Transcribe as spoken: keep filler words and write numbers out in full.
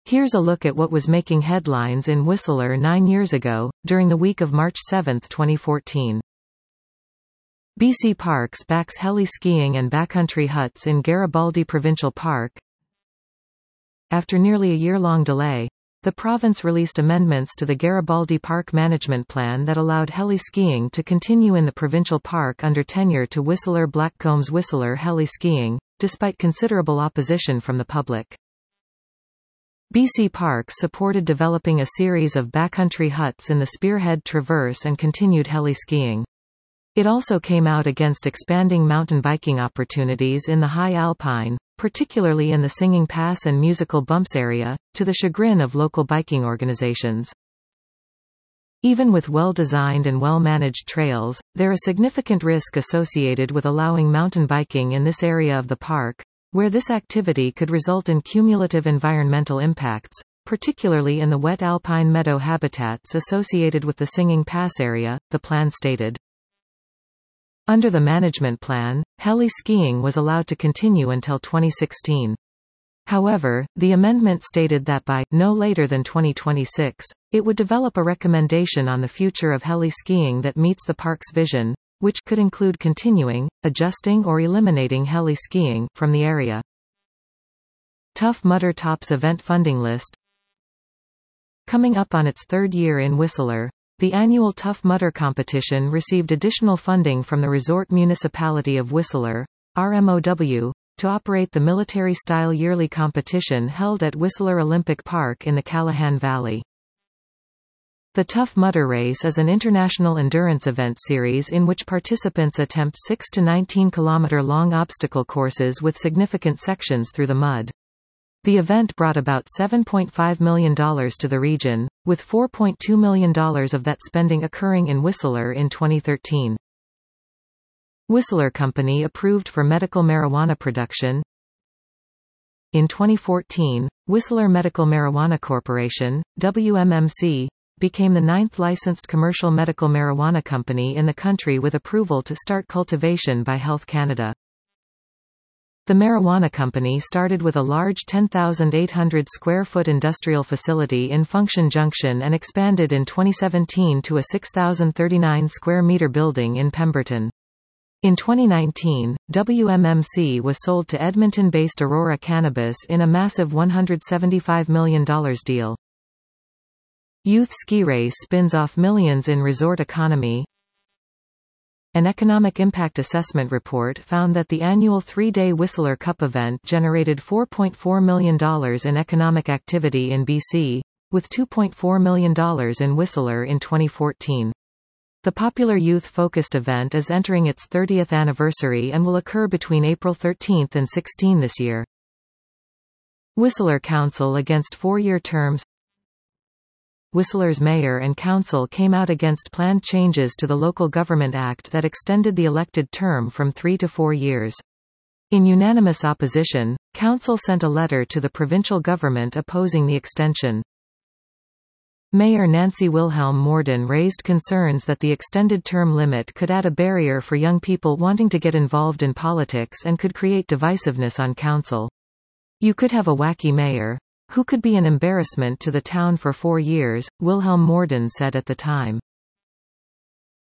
Here's a look at what was making headlines in Whistler nine years ago, during the week of March seventh twenty fourteen. B C Parks backs heli-skiing and backcountry huts in Garibaldi Provincial Park. After nearly a year-long delay, the province released amendments to the Garibaldi Park Management Plan that allowed heli-skiing to continue in the provincial park under tenure to Whistler Blackcombs Whistler Heli-Skiing, despite considerable opposition from the public. B C Parks supported developing a series of backcountry huts in the Spearhead Traverse and continued heli-skiing. It also came out against expanding mountain biking opportunities in the High Alpine, particularly in the Singing Pass and Musical Bumps area, to the chagrin of local biking organizations. Even with well-designed and well-managed trails, there is significant risk associated with allowing mountain biking in this area of the park, where this activity could result in cumulative environmental impacts, particularly in the wet alpine meadow habitats associated with the Singing Pass area, the plan stated. Under the management plan, heli-skiing was allowed to continue until twenty sixteen. However, the amendment stated that by no later than twenty twenty-six, it would develop a recommendation on the future of heli-skiing that meets the park's vision, which could include continuing, adjusting or eliminating heli-skiing from the area. Tough Mudder tops event funding list. Coming up on its third year in Whistler, the annual Tough Mudder competition received additional funding from the Resort Municipality of Whistler, R M O W, to operate the military-style yearly competition held at Whistler Olympic Park in the Callahan Valley. The Tough Mudder Race is an international endurance event series in which participants attempt six to nineteen kilometer long obstacle courses with significant sections through the mud. The event brought about seven point five million dollars to the region, with four point two million dollars of that spending occurring in Whistler in twenty thirteen. Whistler Company approved for medical marijuana production. In twenty fourteen, Whistler Medical Marijuana Corporation, W M M C, became the ninth licensed commercial medical marijuana company in the country with approval to start cultivation by Health Canada. The marijuana company started with a large ten thousand eight hundred square foot industrial facility in Function Junction and expanded in twenty seventeen to a six thousand thirty-nine square meter building in Pemberton. In twenty nineteen, W M M C was sold to Edmonton-based Aurora Cannabis in a massive one hundred seventy-five million dollars deal. Youth ski race spins off millions in resort economy. An economic impact assessment report found that the annual three-day Whistler Cup event generated four point four million dollars in economic activity in B C, with two point four million dollars in Whistler in twenty fourteen. The popular youth-focused event is entering its thirtieth anniversary and will occur between April thirteenth and sixteenth this year. Whistler Council against four-year terms. Whistler's mayor and council came out against planned changes to the Local Government Act that extended the elected term from three to four years. In unanimous opposition, council sent a letter to the provincial government opposing the extension. Mayor Nancy Wilhelm Morden raised concerns that the extended term limit could add a barrier for young people wanting to get involved in politics and could create divisiveness on council. "You could have a wacky mayor who could be an embarrassment to the town for four years, Wilhelm Morden said at the time.